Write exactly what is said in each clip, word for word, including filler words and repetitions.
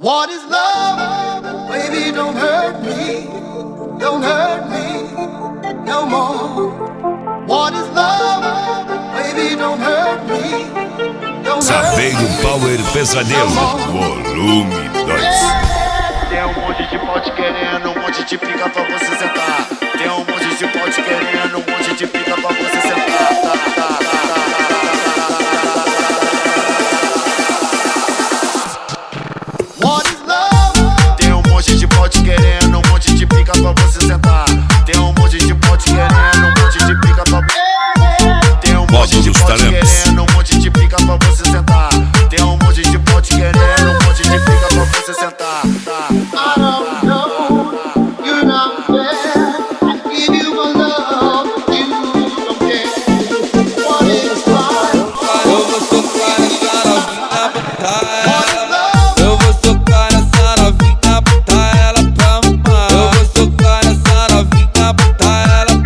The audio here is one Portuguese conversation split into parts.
What is love? Baby, don't hurt me, don't hurt me no more. What is love? Baby, don't hurt me, don't hurt me. Saveiro Power Pesadelo, volume dois. Tem um monte de pote querendo, um monte de pica pra você sentar. Tem um monte de pote querendo, um monte de pica pra você sentar. Tá, tá, tá, tá, tá. Tem um monte de pote querendo, um monte de pica pra você sentar. Tem um monte de pote querendo, um monte de pica pra Tem um monte de pote querendo, um monte de pica pra você sentar. Tem um monte de pote querendo, um monte de pica pra você sentar. I don't know, you're not there. I give you my love, you don't care. What is love? Eu vou socar essa novinha, botar ela. Eu vou socar essa novinha, botar ela pra mamar. Eu vou socar essa novinha, botar ela.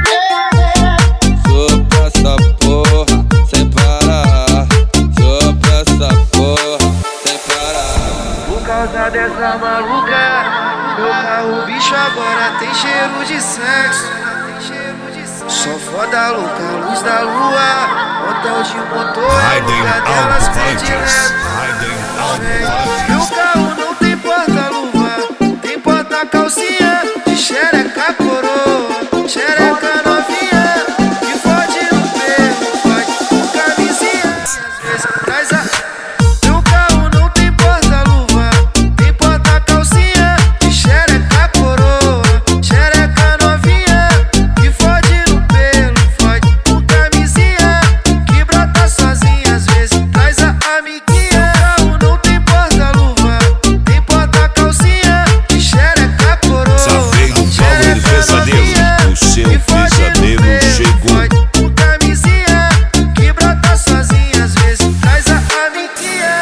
Sopra essa porra sem parar. Sopra essa porra sem parar. Por causa dessa maluca, meu carro bicho agora tem cheiro de sexo. Só foda louca, luz da lua, hotel de motor, lugar delas predileto. Meu carro não tem porta-luva, tem porta-calcinha, de xereca coroa, xereca novinha, que fode no pelo, vai com camisinha, às vezes traz a... Meu carro não tem porta-luva, tem porta-calcinha, de xereca coroa, xereca novinha, que fode no pelo, fode com camisinha, que brota sozinha, às vezes traz a amiguinha. Meu carro não tem porta-luva, tem porta-calcinha, de xereca coroa, Saveiro Power Pesadelo, o seu pesadelo chegou. fode com camisinha, que brota sozinha, às vezes traz a amiguinha.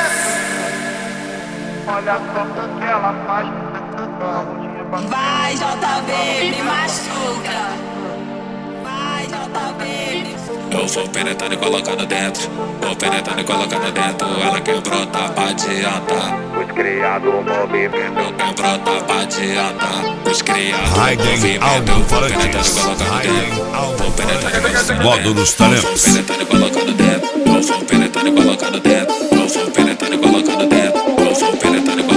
Olha só o que ela faz. Vai, J B, me machuca. Vai, J B. Eu vou penetrando e colocando dentro. Vou penetrando e colocando dentro. Ela quer brotar pra adiantar. Os criados movimento. Eu quero brotar pra adiantar. Os criados Raiden movimento. Eu vou penetrando e Alto-Falantes. colocando dentro. Vou penetrando e colocando dentro. Módulos Eu Talentos. vou penetrando e colocando dentro. Eu vou penetrando e colocando dentro. Eu vou penetrando e colocando dentro. Eu vou penetrando e colocando dentro.